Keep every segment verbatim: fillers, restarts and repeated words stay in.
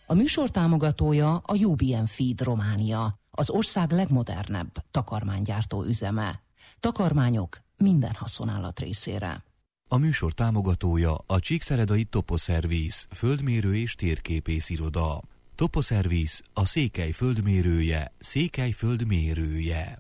A műsor támogatója a u bé em Feed Románia, az ország legmodernebb takarmánygyártó üzeme. Takarmányok minden haszonállat részére. A műsor támogatója a Csíkszeredai Toposzervisz, földmérő és térképész iroda. Toposzervisz, a Székely földmérője, Székely földmérője.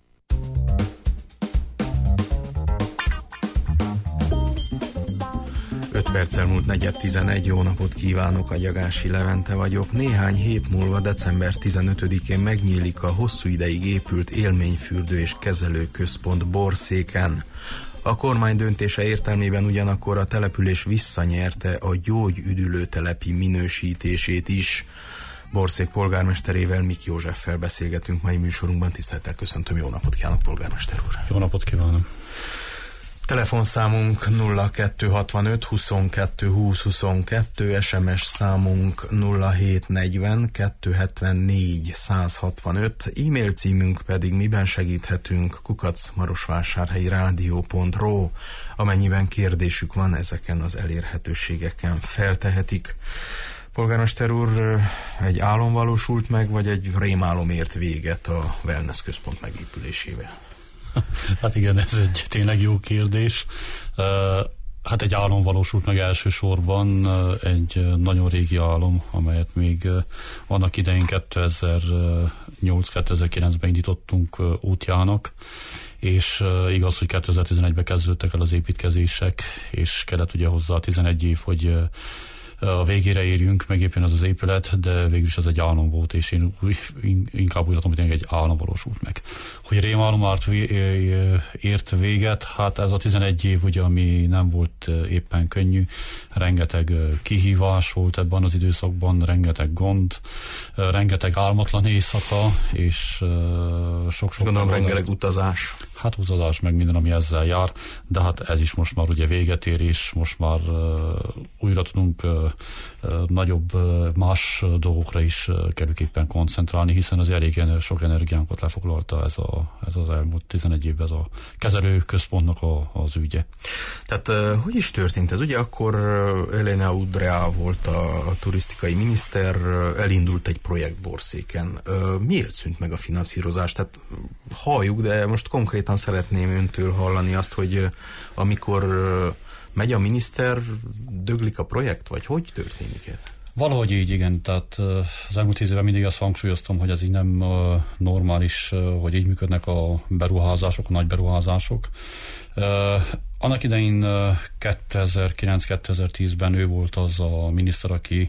öt perccel múlt negyed tizenegy, jó napot kívánok, a Gyagási Levente vagyok. Néhány hét múlva, december tizenötödikén megnyílik a hosszú ideig épült élményfürdő és kezelőközpont Borszéken. A kormány döntése értelmében ugyanakkor a település visszanyerte a gyógyüdülőtelepi minősítését is. Borszék polgármesterével, Mik Józseffel beszélgetünk mai műsorunkban. Tisztelettel köszöntöm, jó napot kívánok, polgármester úr! Jó napot kívánok! Telefonszámunk nulla kettő hatvanöt huszonkettő húsz huszonkettő, es em es számunk nulla hét negyven kettőszázhetvennégy százhatvanöt, e-mail címünk pedig miben segíthetünk kukac marosvásárhelyi rádió pont ro. Amennyiben kérdésük van, ezeken az elérhetőségeken feltehetik. Polgármester úr, egy álom valósult meg, vagy egy rémálom ért véget a wellness központ megépülésével? Hát igen, ez egy tényleg jó kérdés. Hát egy álom valósult meg elsősorban, egy nagyon régi álom, amelyet még annak idején kétezer-nyolc kétezer-kilencben indítottunk útjának, és igaz, hogy kétezer-tizenegyben kezdődtek el az építkezések, és kellett ugye hozzá tizenegy év, hogy a végére érjünk, megépjön az az épület, de végül is ez egy álom volt, és én inkább úgy látom, hogy egy álom valósult meg. Hogy rémálom ért véget, hát ez a tizenegy év, ugye, ami nem volt éppen könnyű, rengeteg kihívás volt ebben az időszakban, rengeteg gond, rengeteg álmatlan éjszaka, és sok-sok... Gondolom rengeteg utazás. Hát utazás, meg minden, ami ezzel jár, de hát ez is most már ugye véget ér, és most már újra tudunk nagyobb, más dolgokra is kellőképpen koncentrálni, hiszen az elég sok energiánkat lefoglalta ez, a, ez az elmúlt tizenegy évben ez a kezelőközpontnak a, az ügye. Tehát hogy is történt ez? Ugye akkor Elena Udrea volt a, a turisztikai miniszter, elindult egy projekt Borszéken. Miért szűnt meg a finanszírozás? Tehát halljuk, de most konkrétan szeretném öntől hallani azt, hogy amikor megy a miniszter, döglik a projekt, vagy hogy történik ez? Valahogy így, igen. Tehát az elmúlt tíz évben mindig azt hangsúlyoztam, hogy ez így nem normális, hogy így működnek a beruházások, a nagy beruházások. Annak idején kétezer-kilenc kétezer-tízben ő volt az a miniszter, aki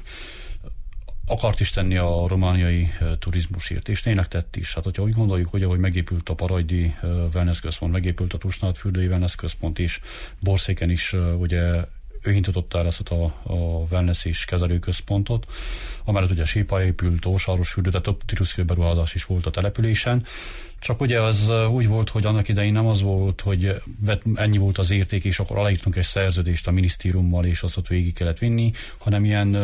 akart is tenni a romániai turizmusért, és tényleg tett is. Hát, hogyha úgy gondoljuk, hogy ahogy megépült a Parajdi Wellness Központ, megépült a Tusnádfürdői Wellness Központ is, Borszéken is, ugye ő indította el ezt a, a wellness és kezelőközpontot, amellett ugye Sépa épült, Ósáros fürdő, de több turisztikai beruházás is volt a településen. Csak ugye az úgy volt, hogy annak idején nem az volt, hogy ennyi volt az érték, és akkor aláírtunk egy szerződést a minisztériummal, és azt ott végig kellett vinni, hanem ilyen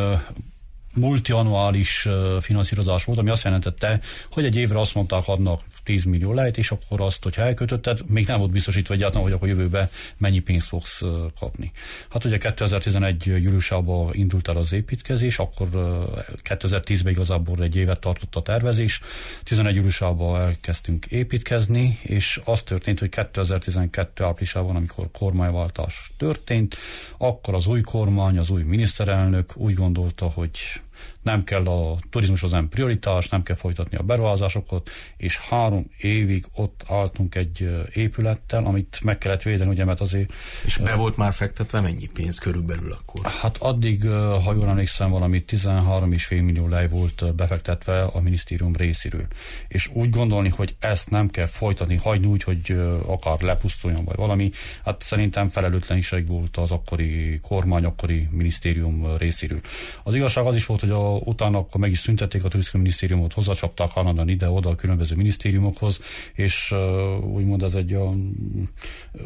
multiannuális finanszírozás volt, ami azt jelentette, hogy egy évre azt mondták, adnak tíz millió lejt, és akkor azt, hogyha elkötötted, még nem volt biztosítva egyáltalán, hogy akkor jövőben mennyi pénzt fogsz kapni. Hát ugye kétezer-tizenegy júliusában indult el az építkezés, akkor kétezer-tízben igazából egy évet tartott a tervezés, tizenegy júliusában elkezdtünk építkezni, és az történt, hogy kétezer-tizenkettő áprilisában, amikor kormányváltás történt, akkor az új kormány, az új miniszterelnök úgy gondolta, hogy nem kell a turizmus az nem prioritás, nem kell folytatni a beruházásokat, és három évig ott álltunk egy épülettel, amit meg kellett védeni, ugye, mert azért... És be volt már fektetve mennyi pénz körülbelül akkor? Hát addig, ha jól emlékszem, valami tizenhárom egész öt millió lej volt befektetve a minisztérium részéről. És úgy gondolni, hogy ezt nem kell folytatni, hagyni úgy, hogy akár lepusztuljon, vagy valami, hát szerintem felelőtleniség volt az akkori kormány, akkori minisztérium részéről. Az igazság az is volt, hogy a, utána akkor meg is szüntették a turisztikai minisztériumot, hozzácsapták állandóan ide-oda a különböző minisztériumokhoz, és uh, úgymond ez egy olyan uh,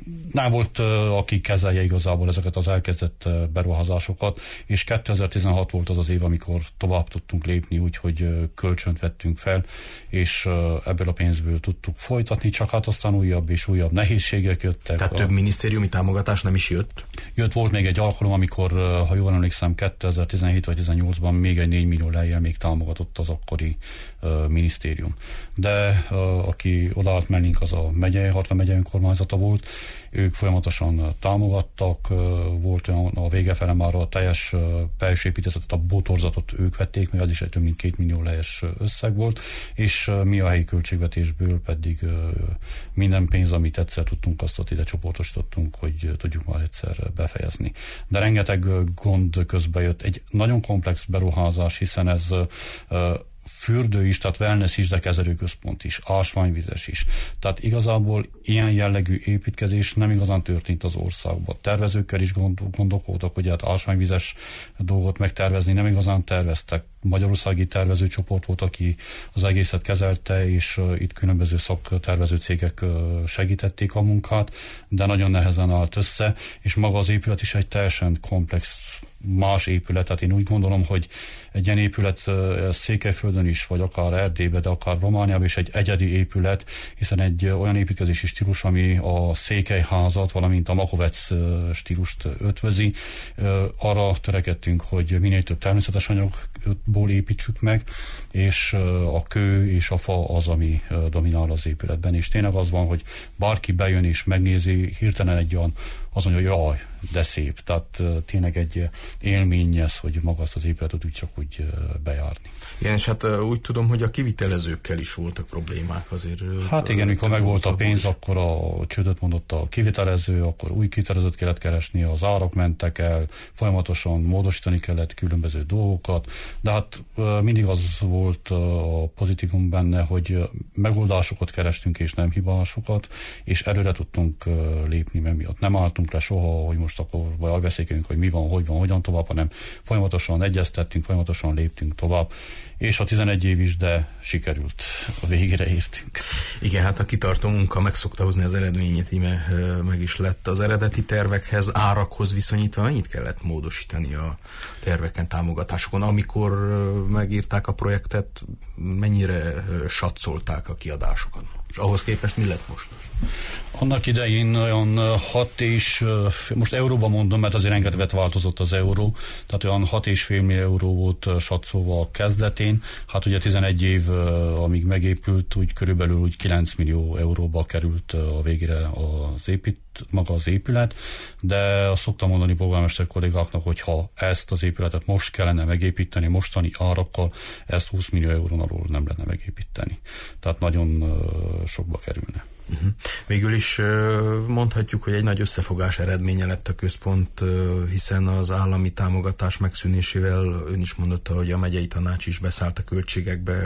nem volt, aki kezelje igazából ezeket az elkezdett beruházásokat, és kétezer-tizenhat volt az az év, amikor tovább tudtunk lépni, úgyhogy kölcsönt vettünk fel, és ebből a pénzből tudtuk folytatni, csak hát aztán újabb és újabb nehézségek jöttek. Tehát a... több minisztériumi támogatás nem is jött? Jött, volt még egy alkalom, amikor, ha jól emlékszem, kétezer-tizenhét vagy tizennyolcban még egy négy millió lejjel még támogatott az akkori uh, minisztérium. De uh, aki odaállt mellénk, az a megye, Hartla megye önkormányzata volt, ők folyamatosan támogattak, uh, volt olyan a vége fele már a teljes uh, belső építészetet, a bútorzatot ők vették, meg az is egy több mint két millió lejjes összeg volt, és uh, mi a helyi költségvetésből pedig uh, minden pénz, amit egyszer tudtunk, azt ott ide csoportosítottunk, hogy uh, tudjuk már egyszer befejezni. De rengeteg uh, gond közbe jött. Egy nagyon komplex beruházás, hiszen ez uh, fürdő is, tehát wellness is, de kezelőközpont is, ásványvizes is. Tehát igazából ilyen jellegű építkezés nem igazán történt az országban. Tervezőkkel is gondolkodtak, hogy hát ásványvizes dolgot megtervezni nem igazán terveztek. Magyarországi tervezőcsoport volt, aki az egészet kezelte, és uh, itt különböző szaktervező cégek uh, segítették a munkát, de nagyon nehezen állt össze, és maga az épület is egy teljesen komplex más épület, tehát én úgy gondolom, hogy egy ilyen épület uh, Székelyföldön is, vagy akár Erdélyben, de akár Romániában is egy egyedi épület, hiszen egy uh, olyan építkezési stílus, ami a székelyházat, valamint a Makovec uh, stílust ötvözi. Uh, arra törekedtünk, hogy minél több természetes anyagból építsük meg, és uh, a kő és a fa az, ami uh, dominál az épületben, és tényleg az van, hogy bárki bejön és megnézi, hirtelen egy olyan azt mondja, hogy jaj, de szép. Tehát uh, tényleg egy élmény ez, hogy maga azt az épületet úgy csak úgy uh, bejárni. Igen, és hát uh, úgy tudom, hogy a kivitelezőkkel is voltak problémák azért. Hát igen, mikor megvolt a pénz, akkor a csődöt mondott a kivitelező, akkor új kivitelezőt kellett keresni, az árak mentek el, folyamatosan módosítani kellett különböző dolgokat, de hát uh, mindig az volt uh, a pozitívum benne, hogy uh, megoldásokat kerestünk és nem hibásokat, és előre tudtunk uh, lépni, mert miatt nem álltunk le soha, hogy most akkor vagy elbeszélünk, hogy mi van, hogy van, hogyan tovább, hanem folyamatosan egyeztettünk, folyamatosan léptünk tovább, és a tizenegy év is, de sikerült, a végére értünk. Igen, hát a kitartó munka meg szokta hozni az eredményét, íme meg is lett. Az eredeti tervekhez, árakhoz viszonyítva mennyit kellett módosítani a terveken, támogatásokon? Amikor megírták a projektet, mennyire satszolták a kiadásokat? És ahhoz képest mi lett most? Annak idején olyan hat és, most euróban mondom, mert azért rengeteget változott az euró, tehát olyan hat és fél millió euró volt satszolva a kezdetén. Hát ugye tizenegy év, amíg megépült, úgy körülbelül úgy kilenc millió euróba került a végére az épít, maga az épület, de azt szoktam mondani polgármester kollégáknak, hogy ha ezt az épületet most kellene megépíteni, mostani árakkal, ezt húsz millió eurón alól nem lenne megépíteni. Tehát nagyon sokba kerülne. Uh-huh. Végül is mondhatjuk, hogy egy nagy összefogás eredménye lett a központ, hiszen az állami támogatás megszűnésével ön is mondotta, hogy a megyei tanács is beszállt a költségekbe,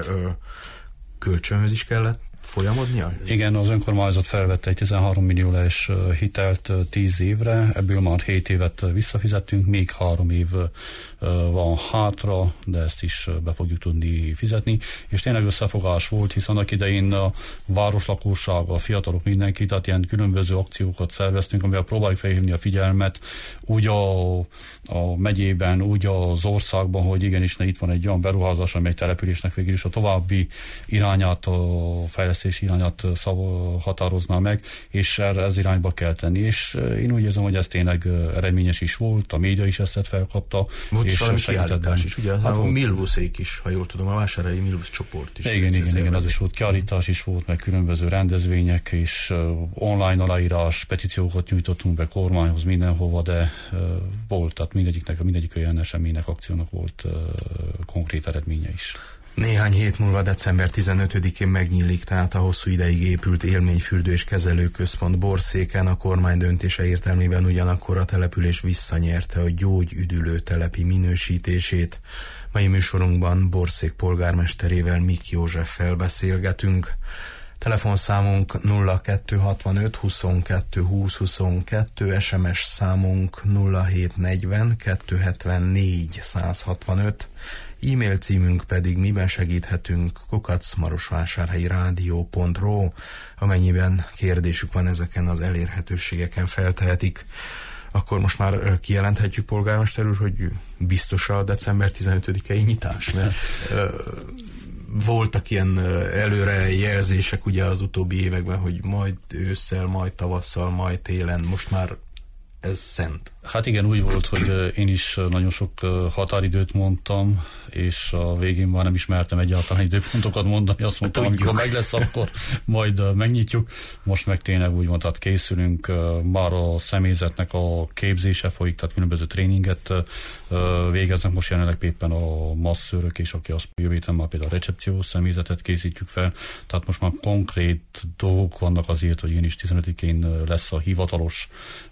kölcsönhöz is kellett folyamodnia? Igen, az önkormányzat felvette egy tizenhárom millió lejjes hitelt tíz évre, ebből már hét évet visszafizettünk, még három év van hátra, de ezt is be fogjuk tudni fizetni, és tényleg összefogás volt, hiszen annak idején a városlakosság, a fiatalok, mindenki, tehát ilyen különböző akciókat szerveztünk, amivel próbáljuk felhívni a figyelmet, úgy a, a megyében, úgy az országban, hogy igenis, ne itt van egy olyan beruházás, amely településnek végül is a további irányát, a fejlesztés irányát szav- határozná meg, és erre ez irányba kell tenni, és én úgy érzem, hogy ez tényleg eredményes is volt, a média is ezt felkapta. Volt és valami kiállítás is, ugye? Hát a Milvuszék is, ha jól tudom, a vásárhelyi Milvusz csoport is. Igen, igen, igen, az is volt, kiállítás is volt, meg különböző rendezvények, és uh, online aláírás, petíciókat nyújtottunk be kormányhoz mindenhova, de uh, volt, tehát mindegyiknek, mindegyik olyan eseménynek, akciónak volt uh, konkrét eredménye is. Néhány hét múlva, december tizenötödikén megnyílik tehát a hosszú ideig épült élményfürdő és kezelőközpont Borszéken. A kormány döntése értelmében ugyanakkor a település visszanyerte a gyógyüdülő telepi minősítését. Mai műsorunkban Borszék polgármesterével, Mik Józseffel beszélgetünk. Telefonszámunk nulla kettő hatvanöt huszonkettő húsz huszonkettő, es em es számunk nulla hét negyven kettő hetvennégy száz hatvanöt, e-mail címünk pedig miben segíthetünk kukac marosvásárhelyi rádió pont ro, amennyiben kérdésük van ezeken az elérhetőségeken feltehetik. Akkor most már kijelenthetjük, polgármester úr, hogy biztos a december tizenötödikei nyitás, mert voltak ilyen előrejelzések ugye az utóbbi években, hogy majd ősszel, majd tavasszal, majd télen, most már ez szent. Hát igen, úgy volt, hogy én is nagyon sok határidőt mondtam, és a végén már nem ismertem egyáltalán időpontokat mondani, azt mondtam, hát, amikor meg lesz, akkor majd megnyitjuk. Most meg tényleg úgy van, tehát készülünk, már a személyzetnek a képzése folyik, tehát különböző tréninget végeznek most jelenleg éppen a masszőrök, és aki azt jövő héten már például a recepciós személyzetet készítjük fel, tehát most már konkrét dolgok vannak azért, hogy én is tizenötödikén lesz a hivatalos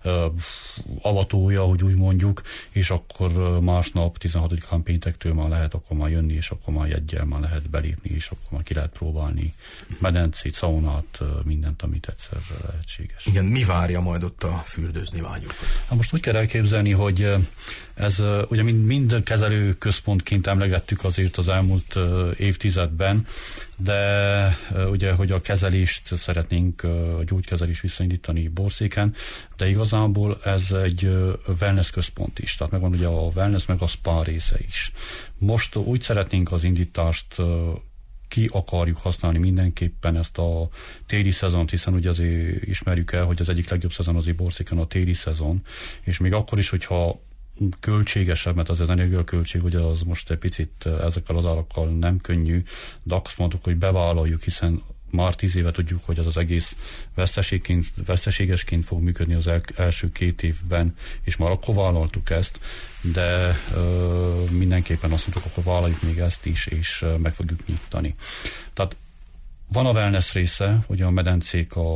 avatója, hogy úgy mondjuk, és akkor másnap tizenhatodikán péntektől már lehet akkor már jönni, és akkor már jeggyel már lehet belépni, és akkor már ki lehet próbálni medencét, szaunát, mindent, amit egyszer lehetséges. Igen, mi várja majd ott a fürdőzni vágyókat? Hát most úgy kell elképzelni, hogy ez ugye mind, mind kezelő központként emlegettük azért az elmúlt évtizedben, de ugye, hogy a kezelést szeretnénk, a gyógykezelést visszaindítani Borszéken, de igazából ez egy wellness központ is, tehát megvan ugye a wellness meg a spa része is. Most úgy szeretnénk az indítást ki akarjuk használni mindenképpen ezt a téli szezont, hiszen ugye azért ismerjük el, hogy az egyik legjobb szezon azért Borszéken a téli szezon, és még akkor is, hogyha költségesebb, mert az az energiaköltség, ugye az most egy picit ezekkel az árakkal nem könnyű, de azt mondtuk, hogy bevállaljuk, hiszen már tíz éve tudjuk, hogy az az egész veszteségként, veszteségesként fog működni az el, első két évben, és már akkor vállaltuk ezt, de ö, mindenképpen azt mondtuk, akkor vállaljuk még ezt is, és ö, meg fogjuk nyitani. Tehát van a wellness része, ugye a medencék, a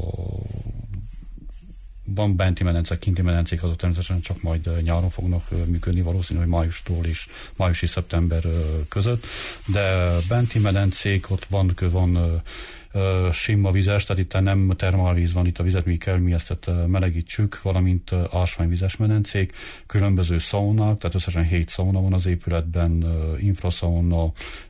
van benti medencek, kinti medencék, azok természetesen csak majd nyáron fognak működni, valószínű, hogy májustól és május és szeptember között, de benti medencék, ott van, van sima vizes, tehát itt nem termálvíz van, itt a vizet mi kell, mi ezt melegítsük, valamint ásványvizes medencék, különböző szaunák, tehát összesen hét szauna van az épületben, infraszauna,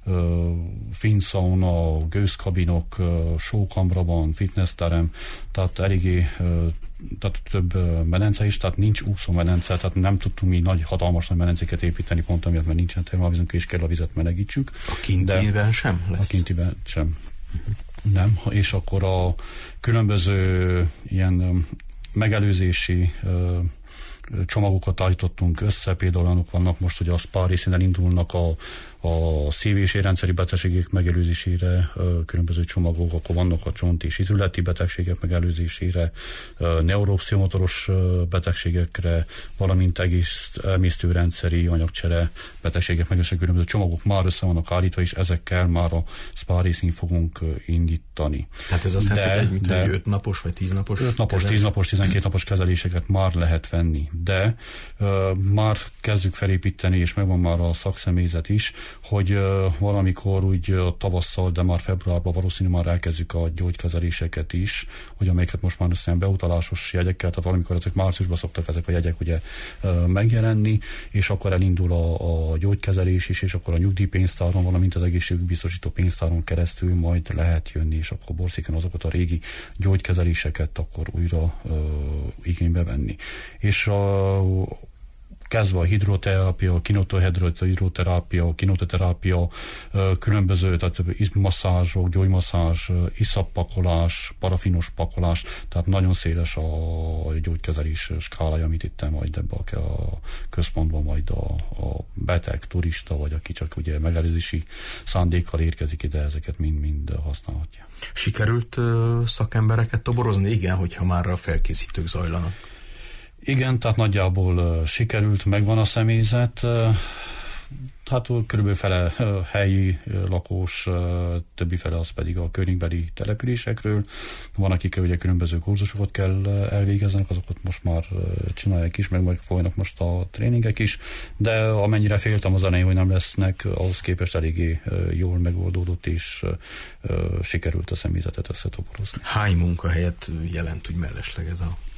finn szauna, gőzkabinok, sókamra van, fitnessterem, tehát eléggé tehát több medence is, tehát nincs úszómedence, tehát nem tudtunk mi nagy, hatalmas nagy medencéket építeni, pont amiatt, mert nincsen termálvízünk, és kell a vizet melegítsük. A kintiben sem lesz? A kintiben sem. Uh-huh. Nem, és akkor a különböző ilyen megelőzési csomagokat állítottunk össze, például olyanok vannak most, hogy a spa részén indulnak a, a szív- és érrendszeri betegségek megelőzésére különböző csomagok, akkor vannak a csont- és izületi betegségek megelőzésére, neuropszichomotoros betegségekre, valamint egész emésztőrendszeri anyagcsere betegségek megelőzésére különböző csomagok már össze vannak állítva, és ezekkel már a spa részén fogunk indítani. Tehát ez azt jelenti, hogy de, öt napos vagy tíz napos? öt napos, tíz napos, tizenkét napos kezeléseket már lehet venni, de uh, már kezdjük felépíteni, és megvan már a szakszemélyzet is, hogy uh, valamikor úgy uh, tavasszal, de már februárban valószínű már elkezdjük a gyógykezeléseket is, hogy amelyeket most már összesen beutalásos jegyekkel, tehát valamikor ezek márciusban szoktak ezek a jegyek ugye uh, megjelenni, és akkor elindul a, a gyógykezelés is, és akkor a nyugdíjpénztáron, valamint az egészségbiztosító pénztáron keresztül majd lehet jönni, és akkor Borszéken azokat a régi gyógykezeléseket akkor újra uh, igénybe venni. És a kezdve a hidroterápia, kinotohidroterápia, kinototerápia, különböző, tehát masszázsok, gyógymasszázs, iszappakolás, parafinos pakolás, tehát nagyon széles a gyógykezelés skálája, amit itt majd ebbe a központban majd a, a beteg, turista, vagy aki csak ugye megelőzési szándékkal érkezik ide, ezeket mind-mind használhatja. Sikerült uh, szakembereket toborozni? Igen, hogyha már a felkészítők zajlanak. Igen, tehát nagyjából uh, sikerült, megvan a személyzet, uh, hát körülbelül fele uh, helyi uh, lakós, uh, többi fele az pedig a környékbeli településekről. Van, akik ugye különböző kurzusokat kell uh, elvégeznek, azokat most már uh, csinálják is, meg meg folynak most a tréningek is, de amennyire féltem az elején, hogy nem lesznek, ahhoz képest eléggé uh, jól megoldódott, és uh, uh, sikerült a személyzetet összetoborozni. Hány munkahelyet jelent úgy mellesleg ez a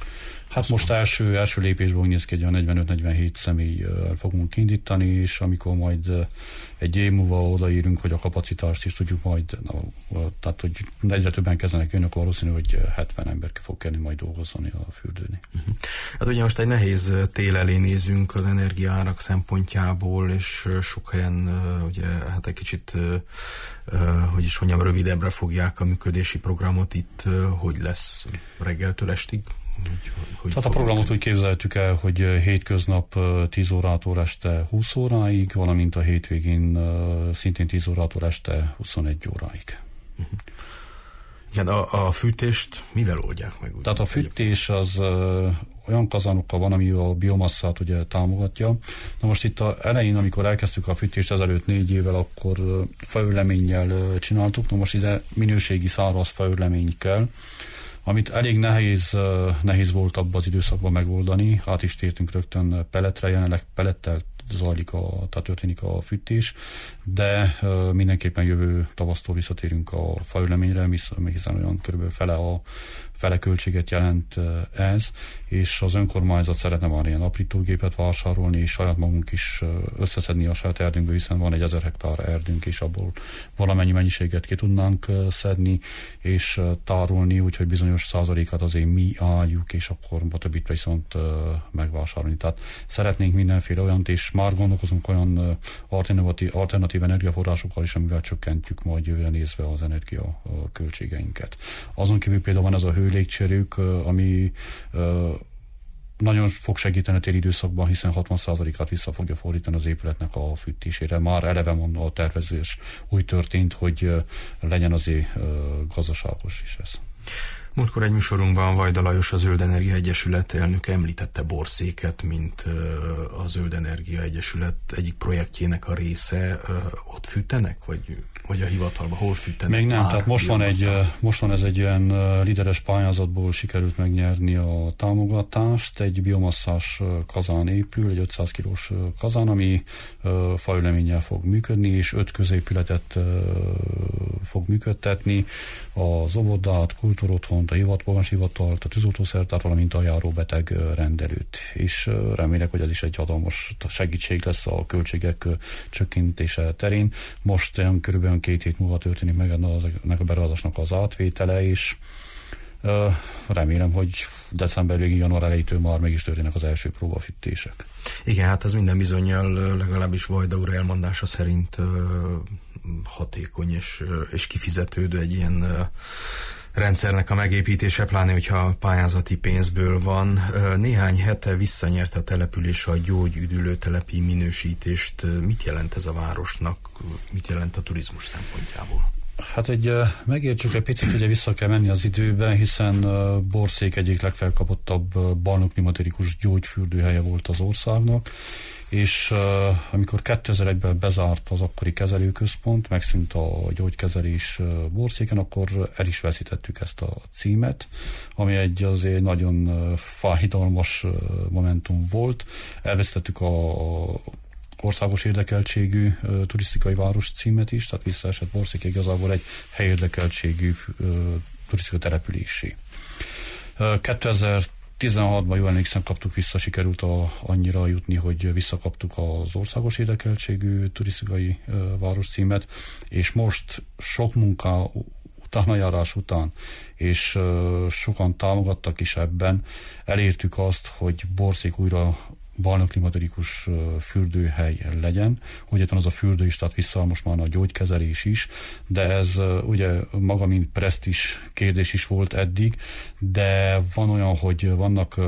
Hát most első, első lépésben úgy néz ki, hogy a negyvenöt-negyvenhét személy fogunk indítani, és amikor majd egy év múlva odaírunk, hogy a kapacitást is tudjuk majd, na, tehát hogy egyre többen kezdenek jönni, akkor valószínű, hogy hetven ember fog kelleni majd dolgozni a fürdőni. Uh-huh. Hát ugye most egy nehéz tél elé nézünk az energiaárak szempontjából, és sok helyen ugye hát egy kicsit, hogy is mondjam, rövidebbre fogják a működési programot. Itt hogy lesz reggeltől estig? Hogy, hogy Tehát a programot úgy képzeltük el, hogy hétköznap tíz órától este húsz óráig, valamint a hétvégén szintén tíz órától este huszonegy óráig. Uh-huh. Igen, a, a fűtést mivel oldják meg? Tehát a fűtés az olyan kazánokkal van, ami a biomasszát ugye támogatja. Na most itt az elején, amikor elkezdtük a fűtést ezelőtt négy évvel, akkor faüleménnyel csináltuk. Na most ide minőségi száraz faülemény kell, amit elég nehéz, nehéz volt abban az időszakban megoldani. Át is tértünk rögtön pelletre, jelenleg pellettel zajlik, a, tehát történik a fűtés, de uh, mindenképpen jövő tavasztól visszatérünk a faüleményre, hiszen olyan körülbelül fele a fele költséget jelent ez, és az önkormányzat szeretne már ilyen aprítógépet vásárolni, és saját magunk is összeszedni a saját erdünkből, hiszen van egy ezer hektár erdünk, és abból valamennyi mennyiséget ki tudnánk szedni, és tárolni, úgyhogy bizonyos százalékát azért mi álljuk, és akkor a többit viszont megvásárolni. Tehát szeretnénk mindenféle olyant, és már gondolkozunk olyan alternatív, alternatív energiaforrásokkal is, amivel csökkentjük majd jövőre nézve az energia költségeinket. Azon kívül például van ez a hőlégcserők, ami nagyon fog segíteni a téli időszakban, hiszen hatvan százalékát vissza fogja fordítani az épületnek a fűtésére. Már eleve mondva a tervezés úgy történt, hogy legyen azért gazdaságos is ez. Múltkor egy műsorunkban Vajda Lajos, a Zöld Energia Egyesület elnöke említette Borszéket, mint a Zöld Energia Egyesület egyik projektjének a része. Ott fűtenek, vagy, vagy a hivatalban hol fűtenek? Még nem, tehát most van, egy, most van ez egy ilyen líderes pályázatból sikerült megnyerni a támogatást. Egy biomasszás kazán épül, egy ötszáz kilós kazán, ami faüleménnyel fog működni, és öt középületet fog működtetni, az óvodát, kultúrotthont, a hivatalomas hivatalt, a tűzoltószertárt, valamint a járóbeteg rendelőt. És remélek, hogy ez is egy hatalmas segítség lesz a költségek csökkentése terén. Most olyan körülbelül két hét múlva történik meg ennek a beruházásnak az átvétele, és remélem, hogy december végig, január elejétől már meg is történnek az első próbafűtések. Igen, hát ez minden bizonnyal, legalábbis Vajda úr elmondása szerint hatékony és, és kifizetődő egy ilyen rendszernek a megépítése, pláne, hogyha pályázati pénzből van. Néhány hete visszanyerte a település a gyógyüdülőtelepi minősítést. Mit jelent ez a városnak? Mit jelent a turizmus szempontjából? Hát egy, megértsük egy picit, ugye vissza kell menni az időben, hiszen Borszék egyik legfelkapottabb balnoklimaterikus gyógyfürdőhelye volt az országnak, és uh, amikor kétezer-egyben bezárt az akkori kezelőközpont, megszűnt a gyógykezelés uh, Borszéken, akkor el is veszítettük ezt a címet, ami egy azért nagyon uh, fájdalmas uh, momentum volt. Elveszítettük a, a országos érdekeltségű uh, turisztikai város címet is, tehát visszaesett Borszék igazából egy helyérdekeltségű uh, turisztikai településé. Uh, kétezer-tizenhatban, jól emlékszem, kaptuk vissza, sikerült a, annyira jutni, hogy visszakaptuk az országos érdekeltségű turisztikai uh, város címet, és most sok munka utánajárás után, és uh, sokan támogattak is ebben, elértük azt, hogy Borszék újra balnoklimaterikus fürdőhely legyen. Ugye van az a fürdő is, tehát vissza most már a gyógykezelés is, de ez ugye maga mint presztízs kérdés is volt eddig, de van olyan, hogy vannak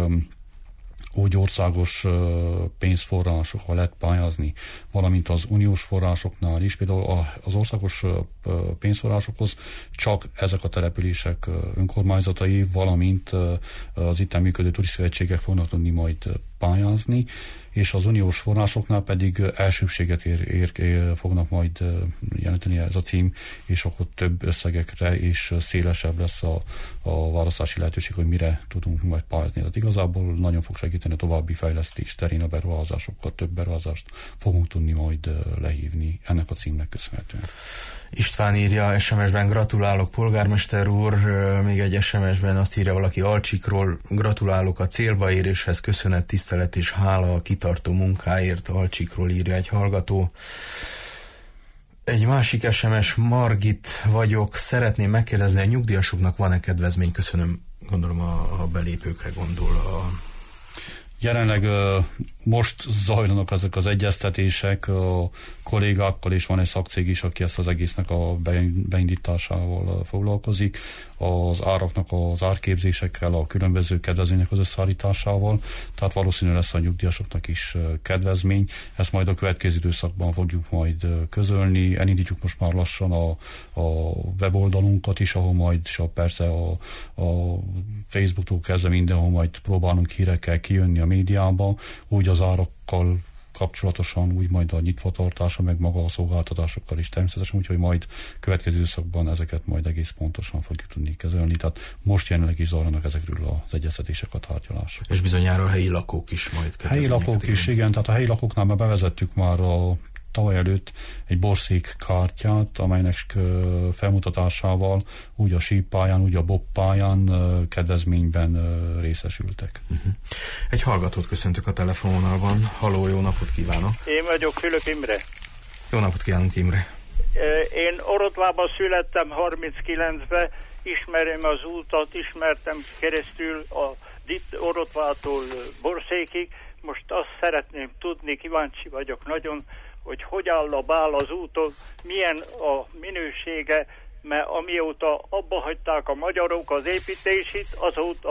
úgy országos pénzforrások, ha lehet pályázni, valamint az uniós forrásoknál is. Például az országos pénzforrásokhoz csak ezek a települések önkormányzatai, valamint az itten működő turisztikai egységek fognak tudni majd pályázni, és az uniós forrásoknál pedig elsőbséget ér, ér, ér, fognak majd jelenteni ez a cím, és akkor több összegekre és szélesebb lesz a, a választási lehetőség, hogy mire tudunk majd pályázni. Tehát igazából nagyon fog segíteni a további fejlesztés terén a beruházásokkal, több beruházást fogunk tudni majd lehívni ennek a címnek köszönhetően. István írja es em es-ben: gratulálok, polgármester úr. Még egy es em es-ben azt írja valaki Alcsikról: gratulálok a célba éréshez, köszönet, tisztelet és hála a kitartó munkáért. Alcsikról írja egy hallgató. Egy másik es em es: Margit vagyok, szeretném megkérdezni, a nyugdíjasoknak van-e kedvezmény? Köszönöm, gondolom a, a belépőkre gondol a... Jelenleg uh, most zajlanak ezek az egyeztetések a kollégákkal, és van egy szakcég is, aki ezt az egésznek a beindításával foglalkozik, az áraknak az árképzésekkel, a különböző kedvezmények az összeállításával, tehát valószínű lesz a nyugdíjasoknak is kedvezmény. Ezt majd a következő időszakban fogjuk majd közölni. Elindítjuk most már lassan a, a weboldalunkat is, ahol majd, és persze a, a Facebooktól kezdve mindenhol majd próbálunk hírekkel kijönni a médiába, úgy az árakkal kapcsolatosan, úgy majd a nyitvatartása, meg maga a szolgáltatásokkal is természetesen, úgyhogy majd következő időszakban ezeket majd egész pontosan fogjuk tudni kezelni. Tehát most jelenleg is zajlanak ezekről az egyeztetések, a tárgyalások. És bizonyára a helyi lakók is majd helyi lakók is, igen, tehát a helyi lakóknál már bevezettük már a tavaly előtt egy borszék kártyát, amelynek felmutatásával úgy a síppályán, úgy a bobpályán kedvezményben részesültek. Uh-huh. Egy hallgatót köszöntök a telefonvonalban. Halló, jó napot kívánok! Én vagyok, Fülöp Imre. Jó napot kívánunk, Imre! Én Orotvában születtem harminckilencben, ismerem az útat, ismertem keresztül a Orotvától Borszékig. Most azt szeretném tudni, kíváncsi vagyok nagyon, hogy hogy áll a bál az úton, milyen a minősége, mert amióta abba hagyták a magyarok az építését, azóta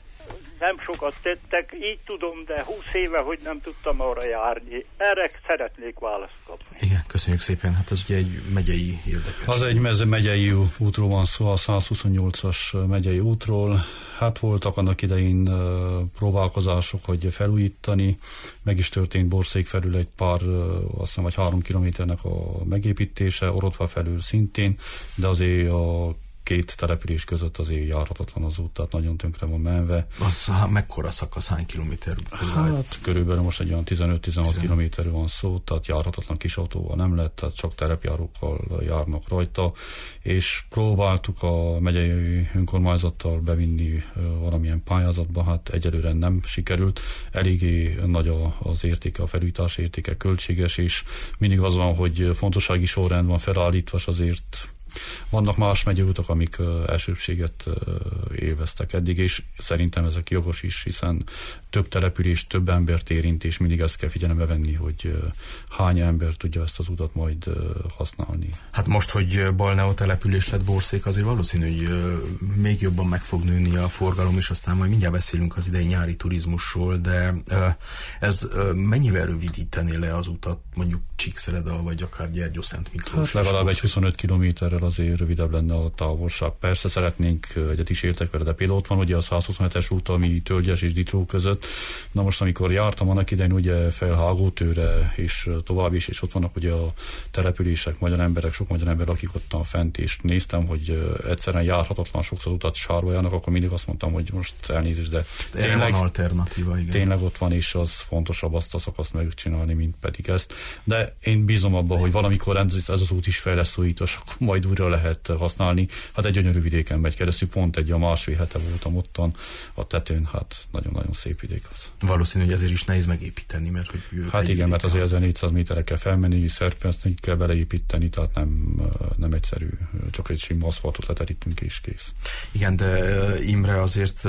nem sokat tettek, így tudom, de húsz éve, hogy nem tudtam arra járni. Erre szeretnék választ kapni. Igen, köszönjük szépen. Hát ez ugye egy megyei érdekes. Az egy meze megyei útról van szó, a százhuszonnyolcas megyei útról. Hát voltak annak idején uh, próbálkozások, hogy felújítani. Meg is történt Borszék felül egy pár, uh, azt hiszem, vagy három kilométernek a megépítése, Orotva felül szintén, de azért a két település között azért járhatatlan az út, tehát nagyon tönkre van menve. Az há, mekkora szakasz, hány kilométer? Hát körülbelül most egy olyan tizenöt-tizenhat kilométerről van szó, tehát járhatatlan kis autóval nem lett, tehát csak terepjárókkal járnak rajta, és próbáltuk a megyei önkormányzattal bevinni valamilyen pályázatba, hát egyelőre nem sikerült. Eléggé nagy a, az értéke, a felújítás értéke, költséges, és mindig az van, hogy fontossági sorrend van felállítva, és azért vannak más megyőutak, amik uh, elsőbséget uh, élveztek eddig, és szerintem ezek jogos is, hiszen több település, több embert érint, és mindig ezt kell figyelembe venni, hogy uh, hány ember tudja ezt az utat majd uh, használni. Hát most, hogy balneó település lett Borszék, azért valószínű, hogy uh, még jobban meg fog nőni a forgalom, és aztán majd mindjárt beszélünk az idei nyári turizmusról, de uh, ez uh, mennyivel rövidítené le az utat, mondjuk Csíkszereda, vagy akár Gyergyószent Miklós? Hát legalább egy huszonöt kilométerrel azért rövidebb lenne a távolság. Persze szeretnénk, egyet is értek vele, de például ott van ugye a százhuszonhetes út, ami Tölgyes és Ditró között. Na most, amikor jártam annak idején ugye Felhágótőre és tovább is, és ott vannak ugye a települések, magyar emberek, sok magyar ember, akik ott van fent, és néztem, hogy egyszerűen járhatatlan sokszor utat sárba járnak, akkor mindig azt mondtam, hogy most elnézést, de tényleg, van alternatíva, igen. Tényleg ott van, és az fontosabb azt a szakaszt megcsinálni, mint pedig ezt. De én bízom abban, hogy valamikor ez az út is fel lesz újítós, akkor majd újra lehet használni. Hát egy gyönyörű vidéken megy keresztül, pont egy a másfél hete voltam ottan, a tetőn, hát nagyon-nagyon szép vidék az. Valószínű, hogy ezért is nehéz megépíteni, mert hogy... Hát igen, mert azért ezernégyszáz méterre kell felmenni, szerpenzt kell beleépíteni, tehát nem, nem egyszerű, csak egy sima aszfaltot leterítünk és kész. Igen, de Imre azért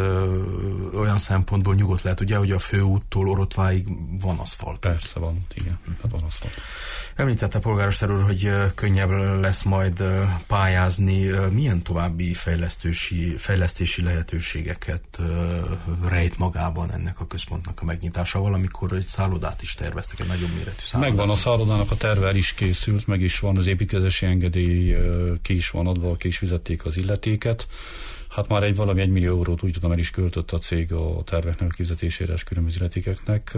olyan szempontból nyugodt lehet, ugye, hogy a főúttól Orotváig van aszfalt. Persze van, igen, hát van aszfalt. Említette polgármester úr, hogy könnyebb lesz majd pályázni. Milyen további fejlesztési, fejlesztési lehetőségeket rejt magában ennek a központnak a megnyitása? Valamikor egy szállodát is terveztek, egy nagyobb méretű szállodát. Megvan a szállodának a terve, el is készült, meg is van az építkezési engedély, ki is van adva, ki is fizették az illetéket. Hát már egy valami egy millió eurót úgy tudom el is költött a cég a terveknek a kifizetésére és különböző illetékeknek.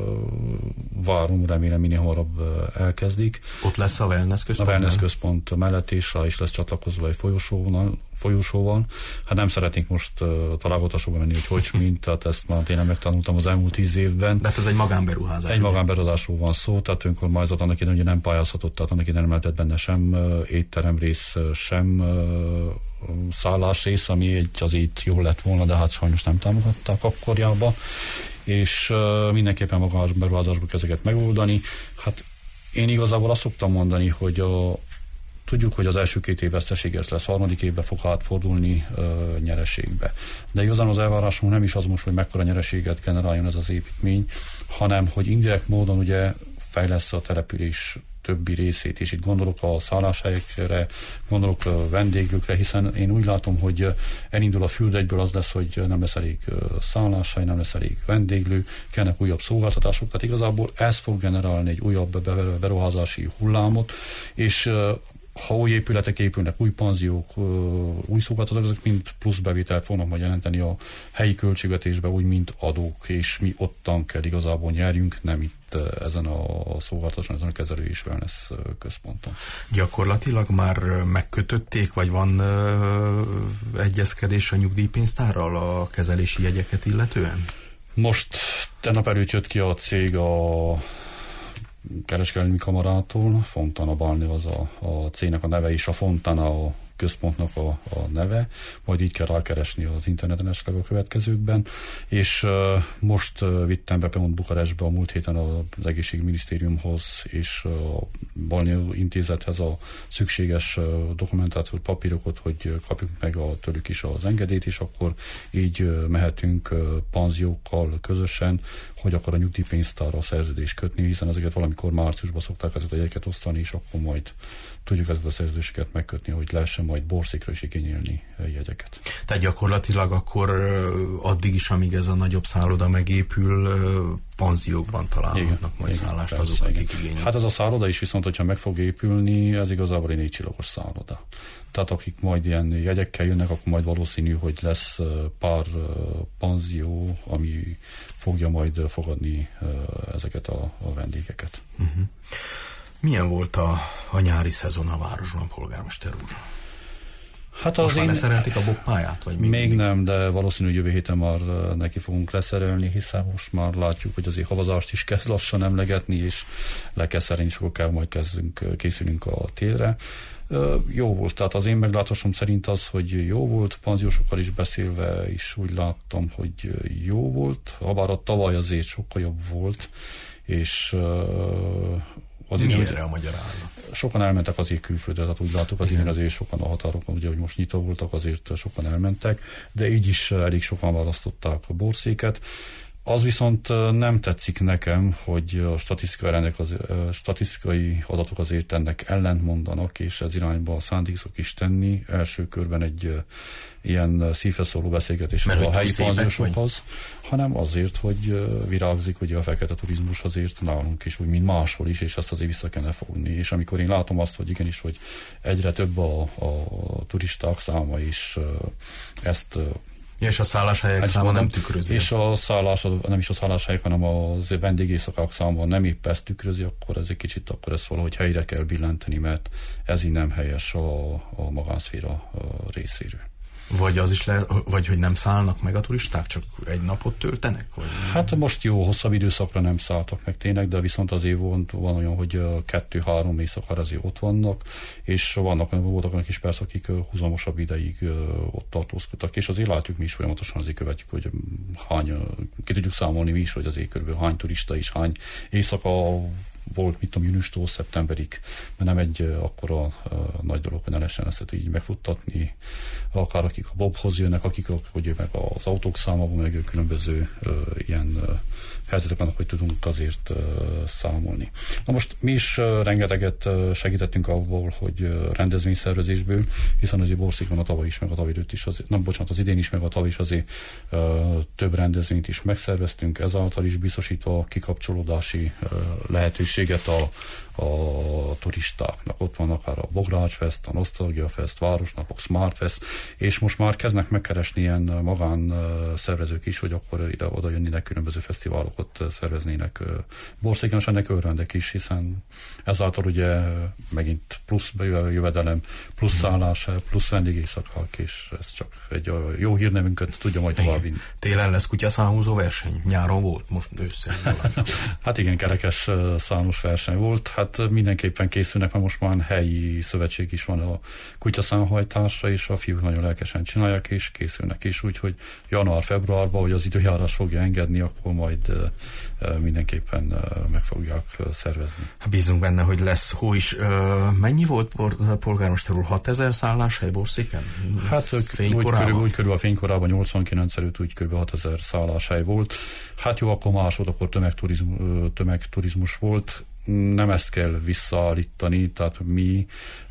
Várom, remélem minél hamarabb elkezdik. Ott lesz a wellness központ? A wellness központ mellett és rá is lesz csatlakozva egy folyosóval, folyosóval. Hát nem szeretnék most uh, találgatásokba menni, hogy hogy mint, tehát ezt már tényleg megtanultam az elmúlt tíz évben. De hát ez egy magánberuházás. Egy magánberuházásról van szó, tehát önkormányzat annak idején ugye nem pályázhatott, tehát annak idején nem lehetett benne sem uh, étterem rész, sem uh, szállás rész, ami egy azért jól lett volna, de hát sajnos nem támogatták akkorjában, és uh, mindenképpen magánberuházásból kell ezeket megoldani. Hát én igazából azt szoktam mondani, hogy a tudjuk, hogy az első két év veszteséges lesz, harmadik évben fog átfordulni uh, nyereségbe. De igazán az elvárásunk nem is az most, hogy mekkora nyereséget generáljon ez az építmény, hanem hogy indirekt módon ugye fejlesz a település többi részét, és itt gondolok a szálláshelyekre, gondolok a vendéglőkre, hiszen én úgy látom, hogy elindul a fürdegyből az lesz, hogy nem lesz elég szálláshely, nem lesz elég vendéglő, kellnek újabb szolgáltatások, tehát igazából ez fog generálni egy újabb beruházási hullámot, és ha új épületek épülnek, új panziók, új szolgáltatók, ezek mind plusz bevételt fognak majd jelenteni a helyi költségvetésbe, úgy, mint adók, és mi ottan kell igazából nyerjünk, nem itt ezen a szolgáltatáson, ezen a kezelő és wellness központon. Gyakorlatilag már megkötötték, vagy van uh, egyezkedés a nyugdíjpénztárral a kezelési jegyeket illetően? Most tegnap előtt jött ki a cég a kereskedelmi kamarától, Fontana Balnév az a, a cégnek a neve, és a Fontana a központnak a, a neve, majd így kell rákeresni az interneten esetleg a következőkben, és uh, most uh, vittem be pont Bukarestbe a múlt héten az egészségminisztériumhoz és a Balnév intézethez a szükséges uh, dokumentációt, papírokat, hogy kapjuk meg a tőlük is az engedélyt, és akkor így uh, mehetünk uh, panziókkal közösen, hogy akkor a nyugdíjpénztárral szerződést kötni, hiszen ezeket valamikor márciusban szokták ezeket a jegyeket osztani, és akkor majd tudjuk ezeket a szerződéseket megkötni, hogy lehessen majd borszékra is igényelni jegyeket. Tehát gyakorlatilag akkor addig is, amíg ez a nagyobb szálloda megépül, panziókban találhatnak majd igen, szállást persze, azok, akik igényel. Hát ez a szálloda is viszont, hogyha meg fog épülni, ez igazából egy négy csillagos szálloda. Tehát akik majd ilyen jegyekkel jönnek, akkor majd valószínű, hogy lesz pár panzió, ami fogja majd fogadni ezeket a, a vendégeket. Uh-huh. Milyen volt a, a nyári szezon a városban, polgármester úr? Hát most az már én... leszerelték a bokpályát? Vagy még, még nem, de valószínű, hogy jövő héten már neki fogunk leszerelni, hiszen most már látjuk, hogy azért havazást is kezd lassan emlegetni, és le kell szerelni, és akkor kell majd kezdünk, készülünk a télre. Jó volt, tehát az én meglátásom szerint az, hogy jó volt, panziósokkal is beszélve is úgy láttam, hogy jó volt, habár a tavaly azért sokkal jobb volt, és az miért idő, a magyarázat? Sokan elmentek azért külföldre, tehát úgy látok az idén azért sokan a határokon, ugye, hogy most nyitva voltak, azért sokan elmentek, de így is elég sokan választották a borszéket. Az viszont nem tetszik nekem, hogy a statisztikai, ennek az, a statisztikai adatok azért ennek ellentmondanak, és ez irányba szándékszok is tenni. Első körben egy uh, ilyen szívfeszóló beszélgetés a helyi panziósokhoz, hanem azért, hogy uh, virágzik ugye a fekete turizmus azért nálunk is, úgy, mint máshol is, és ezt azért vissza kellene fogni. És amikor én látom azt, hogy igenis, hogy egyre több a, a turisták száma is uh, ezt uh, ja, és a szálláshelyek száma nem tükrözi. És a szállás, nem is a szálláshelyek, hanem az vendégészakák száma nem épp ezt tükrözi, akkor ez egy kicsit, akkor ezt valahogy helyre kell billenteni, mert ez így nem helyes a, a magánszféra részéről. Vagy az is lehet, vagy hogy nem szállnak meg a turisták, csak egy napot töltenek? Vagy... Hát most jó, hosszabb időszakra nem szálltak meg tényleg, de viszont azért van, van olyan, hogy kettő-három éjszakára azért ott vannak, és vannak, voltak olyanok is persze, akik húzamosabb ideig ott tartózkodtak, és azért látjuk mi is folyamatosan, azért követjük, hogy hány, ki tudjuk számolni mi is, hogy azért körülbelül hány turista is, hány éjszaka volt, mit tudom, júniustól szeptemberig, mert nem egy akkora uh, nagy dolog, hogy ne lehessen ezt így megfuttatni. Akár akik a Bobhoz jönnek, akik hogy jönnek az autók számában, meg különböző uh, ilyen uh, helyzetek vannak, hogy tudunk azért uh, számolni. Na most mi is uh, rengeteget uh, segítettünk abból, hogy uh, rendezvényszervezésből, hiszen azért borszék van a tavaly is, meg a tavaly előtt is, azért, nem bocsánat, az idén is, meg a tavaly is azért uh, több rendezvényt is megszerveztünk, ezáltal is biztosítva a kikapcsolódási uh, lehetőség lehetőséget a, a turistáknak. Ott van akár a Bogrács Fest, a Nostalgia Fest, Városnapok, Smart Fest, és most már kezdnek megkeresni ilyen magán szervezők is, hogy akkor ide oda jönnének, különböző fesztiválokat szerveznének Borszéken, és ennek örvendek is, hiszen ezáltal ugye megint plusz jövedelem, plusz szállás, plusz vendégészakák, és ez csak egy jó hírnevünket tudja majd továbbvinni. Télen lesz kutyaszámúzó verseny? Nyáron volt? Most ősszel? Hát igen, kerekes számos verseny volt. Hát mindenképpen készülnek, mert most már helyi szövetség is van a kutyaszámhajtásra, és a fiúk nagyon lelkesen csinálják, és készülnek is, úgyhogy január-februárban, hogy az időjárás fogja engedni, akkor majd mindenképpen meg fogják szervezni. Bízunk benne, hogy lesz hó is. Mennyi volt, polgármester úr? hatezer szálláshely Borszéken? Hát úgy körül, úgy körül a fénykorában nyolcvankilenc előtt úgy kb. hatezer szálláshely volt. Hát jó, akkor más volt, akkor tömegturizmus, tömegturizmus volt. Nem ezt kell visszaállítani, tehát mi,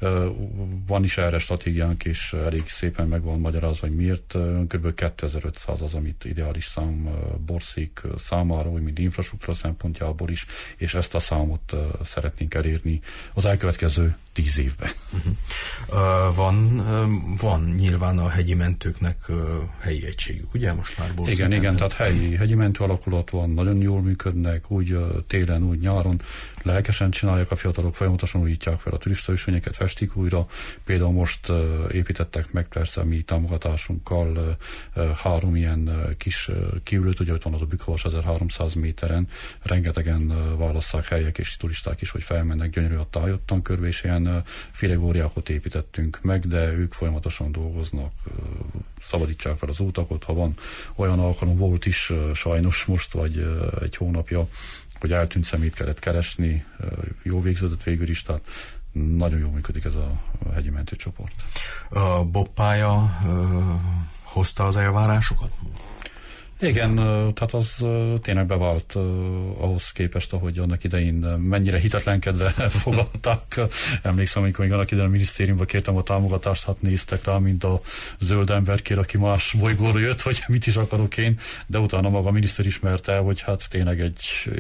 van is erre stratégiánk, és elég szépen meg van magyarázva, hogy miért. Kb. kétezer-ötszáz az, amit ideális szám Borszék számára, úgy mint infrastruktúra szempontjából is, és ezt a számot szeretnénk elérni az elkövetkező tíz évben. Uh-huh. Uh, van, uh, van nyilván a hegyi mentőknek uh, helyi egységük, ugye most már Borszéken? Igen, igen, tehát helyi hegyi mentő alakulat van, nagyon jól működnek, úgy uh, télen, úgy nyáron, lelkesen csinálják a fiatalok, folyamatosan újítják fel a turistaösvényeket, festik újra. Például most uh, építettek meg persze a mi támogatásunkkal uh, három ilyen uh, kis uh, kiülőt, ugye ott van az a Bükkvas ezerháromszáz méteren, rengetegen uh, válasszák helyek és turisták is, hogy felmennek, gyönyörű a táj ottan körbe, és ilyen uh, filegóriákat építettünk meg, de ők folyamatosan dolgoznak, uh, szabadítsák fel az utakat, ha van olyan alkalom, volt is uh, sajnos most, vagy uh, egy hónapja, hogy eltűnt szemét kellett keresni, jó végződött végül is, tehát nagyon jól működik ez a hegyi mentőcsoport. A bobbpálya hozta az elvárásokat? Igen, tehát az tényleg bevált ahhoz képest, ahogy annak idején mennyire hitetlenkedve fogadták. Emlékszem, amikor annak idején a minisztériumban kértem a támogatást, hát néztek rá, mint a zöld emberkér, aki más bolygóra jött, hogy mit is akarok én, de utána maga a miniszter ismerte, hogy hát tényleg egy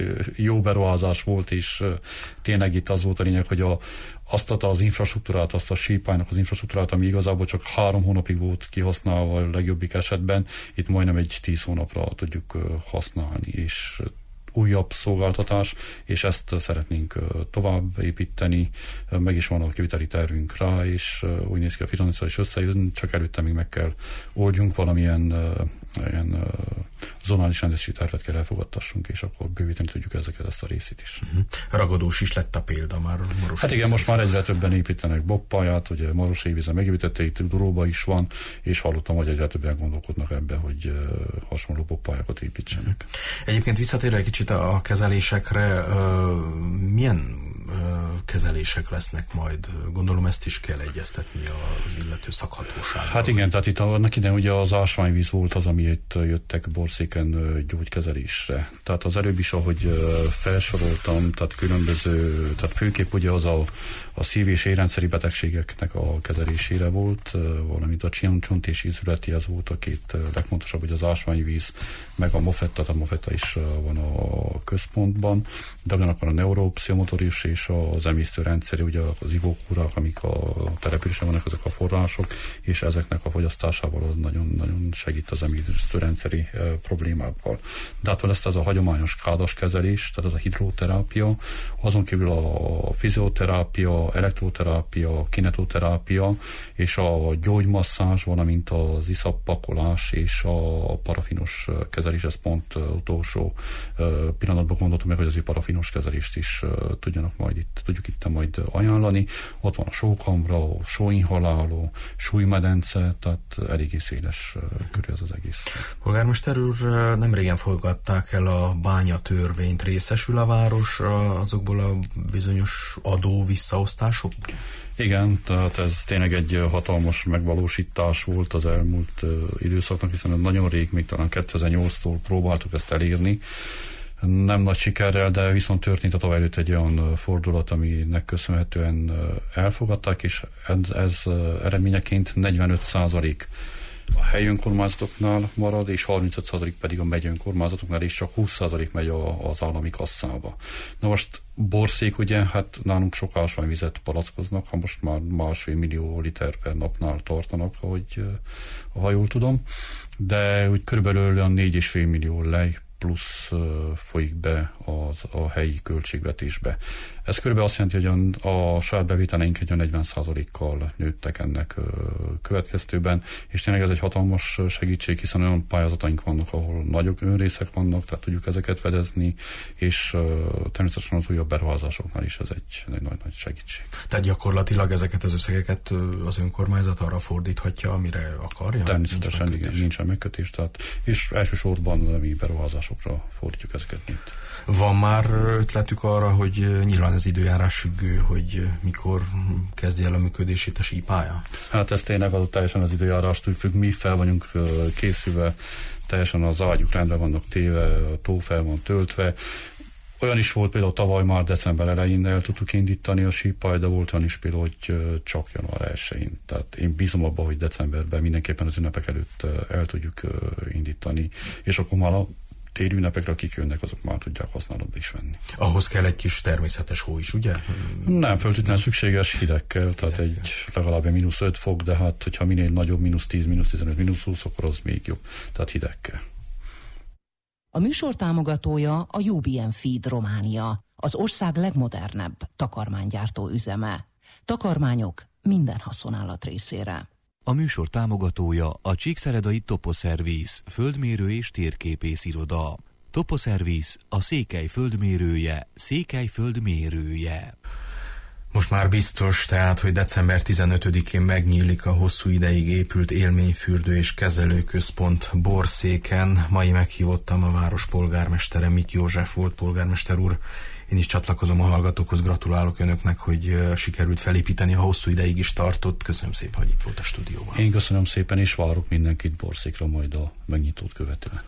jó beruházás volt, és tényleg itt az volt a lényeg, hogy a azt az infrastruktúrát, azt a sípálynak az infrastruktúrát, ami igazából csak három hónapig volt kihasználva a legjobbik esetben, itt majdnem egy tíz hónapra tudjuk használni, és újabb szolgáltatás, és ezt szeretnénk tovább építeni, meg is van a kiviteli tervünk rá, és úgy néz ki, a financiál is összejön, csak előtte még meg kell oldjunk valamilyen ilyen zonális rendezési tervet kell elfogadtassunk, és akkor bővíteni tudjuk ezeket, ezt a részét is. Uh-huh. Ragadós is lett a példa már. Maros hát igen, most már egyre többen építenek bobbpályát, ugye Maros Évizen megépítette, itt Duróba is van, és hallottam, hogy egyre többen gondolkodnak ebbe, hogy uh, hasonló bobbpályákat építsenek. Uh-huh. Egyébként visszatérve egy kicsit a kezelésekre, uh, milyen uh, kezelések lesznek majd? Gondolom ezt is kell egyeztetni az illető szakhatósággal. Hát igen, tehát itt annak idején ugye az ásványvíz volt az, ami itt jöttek Borszéken gyógykezelésre. Tehát az előbb is, ahogy felsoroltam, tehát különböző, tehát főképp ugye az a, a szív- és érrendszeri betegségeknek a kezelésére volt, valamint a csont- és ízületi, ez volt a két legfontosabb, hogy az ásványvíz, meg a mofetta, tehát a mofetta is van a központban, de ugyanakkor a neuropszichomotoris és az emésztőrendszeri, ugye az ivókúrák, amik a településen vannak, ezek a források, és ezeknek a fogyasztásával nagyon-nagyon segít az emésztőrendszeri e, problémákkal. De hát lesz ez a hagyományos kádas kezelés, tehát ez a hidroterápia, azon kívül a fizioterápia, elektroterápia, kinetoterápia, és a gyógymasszázs, valamint az iszappakolás és a parafinos kezelés, ez pont utolsó e, pillanatban gondoltam meg, hogy az parafinos kezelést is e, tudjanak majd itt, tudjuk itt majd ajánlani. Ott van a sókamra, a sóinhaláló, súlymedence, tehát eléggé széles e, körül ez az egész. Polgármester úr, nem régen fogadták el a bányatörvényt. Részesül a város azokból a bizonyos adó visszaosztásokból? Igen, tehát ez tényleg egy hatalmas megvalósítás volt az elmúlt uh, időszaknak, hiszen nagyon rég, még talán kétezer-nyolctól próbáltuk ezt elérni. Nem nagy sikerrel, de viszont történt a tavaly előtt egy olyan fordulat, aminek köszönhetően elfogadták, és ez, ez eredményeként negyvenöt százalék a helyi önkormányzatoknál marad, és harmincöt százalék pedig a megyei önkormányzatoknál, és csak húsz százalék megy a, az állami kasszába. Na most Borszék, ugye, hát nálunk sok ásványvizet palackoznak, ha most már másfél millió liter per napnál tartanak, ahogy, ha jól tudom, de úgy körülbelül olyan négy és fél millió lej plusz uh, folyik be az, a helyi költségvetésbe. Ez körülbelül azt jelenti, hogy a, a saját bevételeink egy negyven százalékkal nőttek ennek uh, következtében, és tényleg ez egy hatalmas segítség, hiszen olyan pályázataink vannak, ahol nagyobb önrészek vannak, tehát tudjuk ezeket fedezni, és uh, természetesen az újabb beruházásoknál is ez egy, egy nagy-nagy segítség. Tehát gyakorlatilag ezeket az összegeket az önkormányzat arra fordíthatja, amire akarja? Természetesen nincs igen, nincsen megkötés, tehát, és elsősorban mi beruházásokra fordítjuk ezeket mind. Van már ötletük arra, hogy nyilván ez időjárás függő, hogy mikor kezdje el a működését a sípálya? Hát ez tényleg az, teljesen az időjárástól függ, mi fel vagyunk készülve, teljesen az ágyuk rendben vannak téve, a tó fel van töltve. Olyan is volt például tavaly már december elején el tudtuk indítani a sípályát, de volt olyan is például, hogy csak január elsején. Tehát én bízom abban, hogy decemberben mindenképpen az ünnepek előtt el tudjuk indítani, és akkor már a téli ünnepekre, akik jönnek, azok már tudják használatba is venni. Ahhoz kell egy kis természetes hó is, ugye? Nem feltétlenül szükséges, hideg kell, tehát hideg. Egy legalább mínusz öt fok, de hát, hogyha minél nagyobb, mínusz tíz, mínusz tizenöt, mínusz húsz, akkor az még jobb. Tehát hideg kell. A műsor támogatója a u bé em Feed Románia, az ország legmodernebb takarmánygyártó üzeme. Takarmányok minden haszonállat részére. A műsor támogatója a Csíkszeredai Toposzervisz, földmérő és térképész iroda. Toposzervisz a Székely földmérője, Székely földmérője. Most már biztos, tehát, hogy december tizenötödikén megnyílik a hosszú ideig épült élményfürdő és kezelőközpont Borszéken. Mai meghívottam a város polgármestere, Mit József volt. Polgármester úr, én is csatlakozom a hallgatókhoz, gratulálok önöknek, hogy sikerült felépíteni, a hosszú ideig is tartott. Köszönöm szépen, hogy itt volt a stúdióban. Én köszönöm szépen, és várok mindenkit Borszékra majd a megnyitót követően.